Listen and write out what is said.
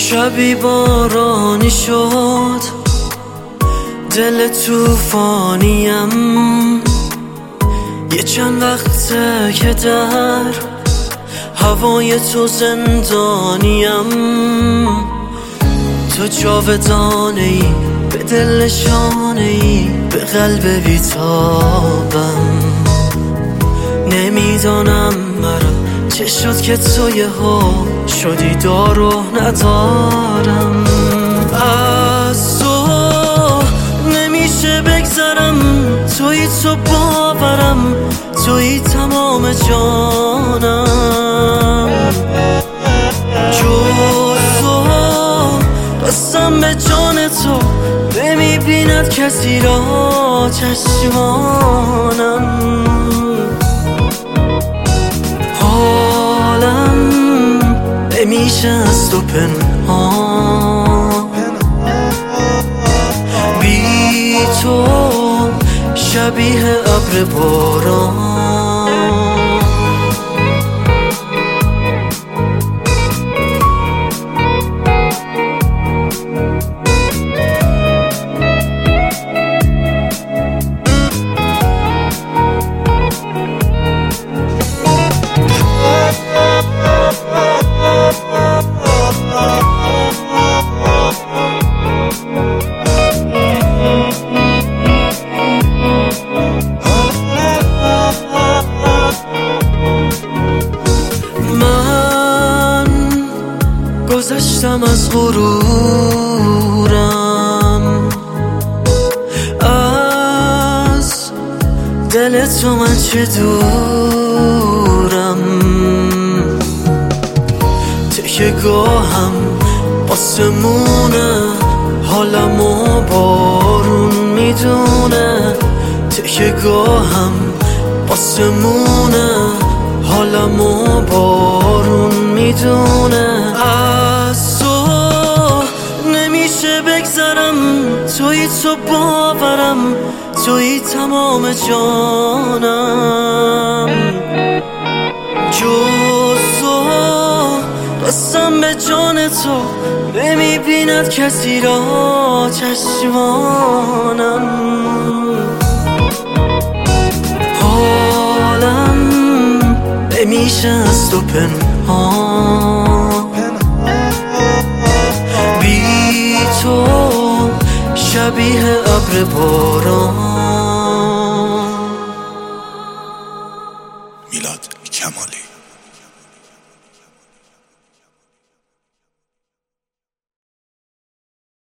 شبی بارانی شد، دل توفانیم، یه چند وقته که در هوای تو زندانیم. تو جاودانه ای، به دل نشانه ای، به قلب بیتابم. نمیدانم مرا چه شد که تو یهو شدی دار و ندارم. از تو نمیشه بگذرم، توی تو باورم، توی تمام جانم. جز تو بستم به جان تو، نمیبیند کسی را چشمانم. حالم نمیشه از تو پنهان، بی تو شبیه ابر باران. گذشتم از غرورم، از دل تو من چه دورم. تکیه گاهم آسمونه، حالمو بارون میدونه. تکیه گاهم آسمونه، حالمو بارون میدونه. از تو نمیشه بگذرم، توی تو باورم، توی تمام جانم. جز تو بستم به جان تو، نمیبیند کسی را چشمانم. حالم نمیشه از تو پنهان، بی تو شبیه ابر باران.